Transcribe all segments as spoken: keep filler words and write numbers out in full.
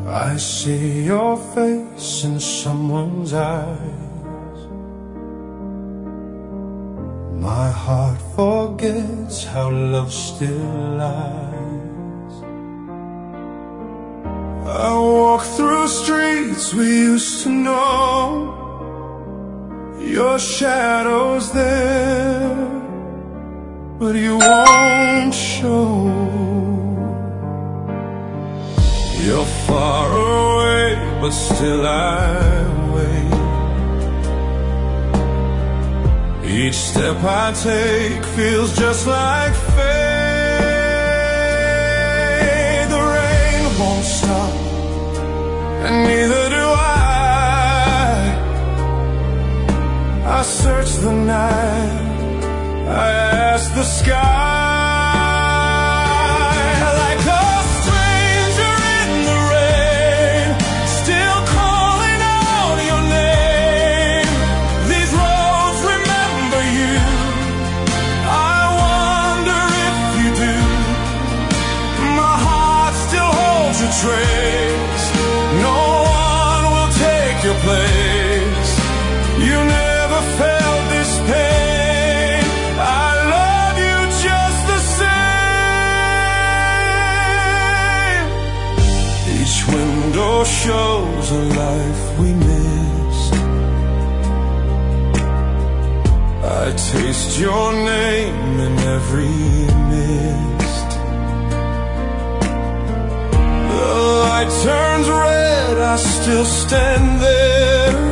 I see your face in someone's eyes. My heart forgets how love still lies. I walk through streets we used to know. Your shadow's there, but you won't show. You're far away, but still I wait. Each step I take feels just like fate. The rain won't stop, and neither do I. I search the night, I ask the sky. Trace. No one will take your place. You never felt this pain. I love you just the same. Each window shows a life we missed. I taste your name in every mist. It turns red, I still stand there,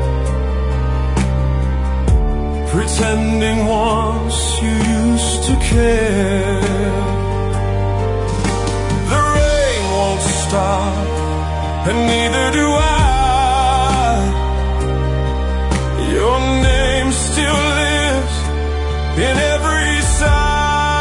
pretending once you used to care. The rain won't stop, and neither do I. Your name still lives in every side.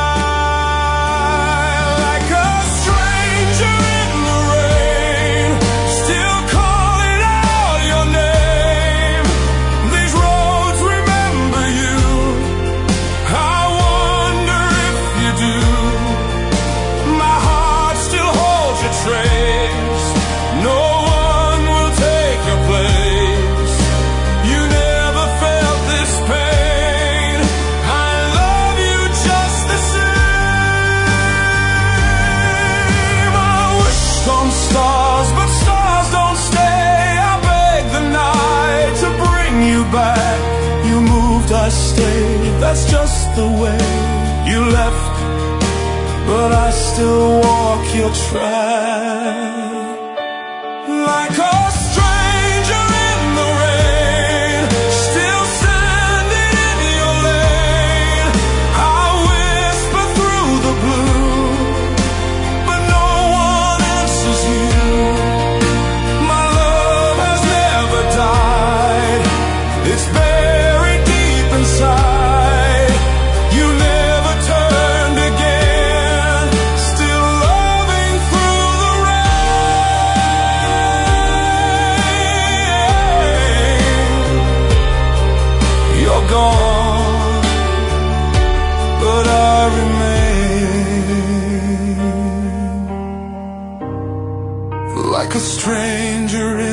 Stars, but stars don't stay. I beg the night to bring you back. You moved, I stayed. That's just the way you left, but I still walk your track like a stranger in the rain, still standing in your lane. I whisper through the blue, but no one answers you. My love has never died. It's buried deep inside. You never turned again, still loving through the rain. You're gone, but I remain like a stranger